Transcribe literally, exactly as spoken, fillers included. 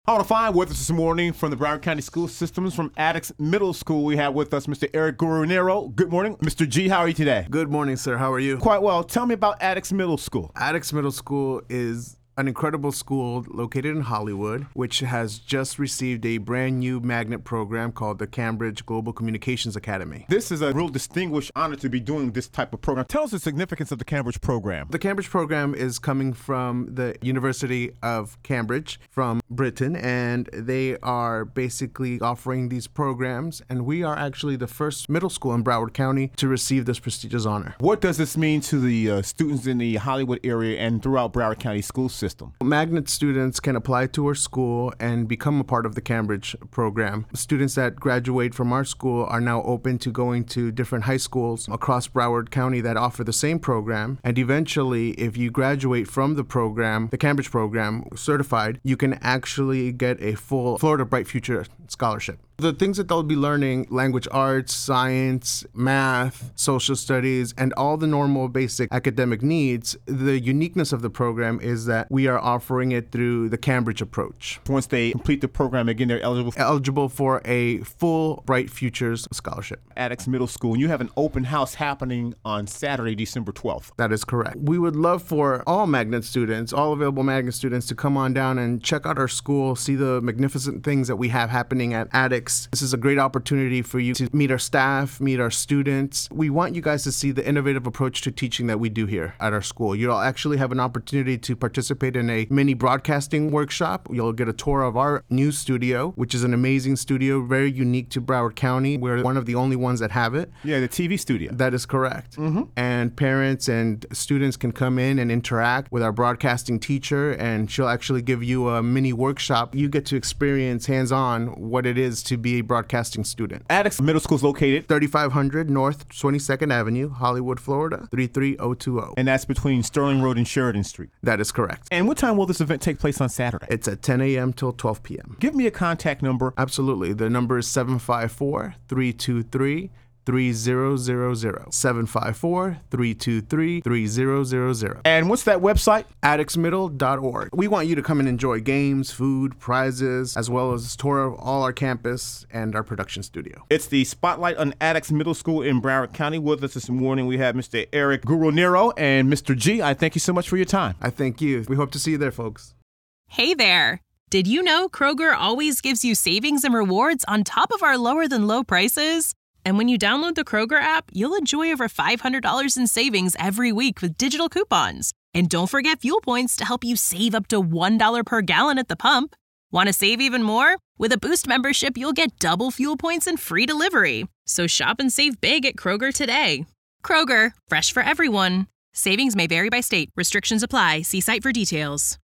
On the fine with us this morning from the Broward County School Systems from Attucks Middle School, we have with us Mister Eric Guarnero. Good morning. Mister G, how are you today? Good morning, sir. How are you? Quite well. Tell me about Attucks Middle School. Attucks Middle School is an incredible school located in Hollywood, which has just received a brand new magnet program called the Cambridge Global Communications Academy. This is a real distinguished honor to be doing this type of program. Tell us the significance of the Cambridge program. The Cambridge program is coming from the University of Cambridge from Britain, and they are basically offering these programs, and we are actually the first middle school in Broward County to receive this prestigious honor. What does this mean to the uh, students in the Hollywood area and throughout Broward County school system? Magnet students can apply to our school and become a part of the Cambridge program. Students that graduate from our school are now open to going to different high schools across Broward County that offer the same program. And eventually, if you graduate from the program, the Cambridge program, certified, you can actually get a full Florida Bright Future scholarship. The things that they'll be learning, language arts, science, math, social studies, and all the normal basic academic needs, the uniqueness of the program is that we are offering it through the Cambridge approach. Once they complete the program, again, they're eligible for, eligible for a full Bright Futures scholarship. Attucks Middle School, and you have an open house happening on Saturday, December twelfth. That is correct. We would love for all magnet students, all available magnet students, to come on down and check out our school, see the magnificent things that we have happening at Attucks. This is a great opportunity for you to meet our staff, meet our students. We want you guys to see the innovative approach to teaching that we do here at our school. You'll actually have an opportunity to participate in a mini broadcasting workshop. You'll get a tour of our new studio, which is an amazing studio, very unique to Broward County. We're one of the only ones that have it. Yeah, the T V studio. That is correct. Mm-hmm. And parents and students can come in and interact with our broadcasting teacher, and she'll actually give you a mini workshop. You get to experience hands-on what it is to be a broadcasting student. Attucks Middle School is located thirty-five hundred North twenty-second Avenue, Hollywood, Florida, three three zero two zero. And that's between Sterling Road and Sheridan Street. That is correct. And what time will this event take place on Saturday? It's at ten a.m. till twelve p.m. Give me a contact number. Absolutely. The number is seven five four, three two three, three zero zero zero. seven five four, three two three, three zero zero zero. And what's that website? attucks middle dot org. We want you to come and enjoy games, food, prizes, as well as a tour of all our campus and our production studio. It's the Spotlight on Attucks Middle School in Broward County. With us this morning, we have Mister Eric Guarnero and Mister G. I thank you so much for your time. I thank you. We hope to see you there, folks. Hey there. Did you know Kroger always gives you savings and rewards on top of our lower than low prices? And when you download the Kroger app, you'll enjoy over five hundred dollars in savings every week with digital coupons. And don't forget fuel points to help you save up to one dollar per gallon at the pump. Want to save even more? With a Boost membership, you'll get double fuel points and free delivery. So shop and save big at Kroger today. Kroger, fresh for everyone. Savings may vary by state. Restrictions apply. See site for details.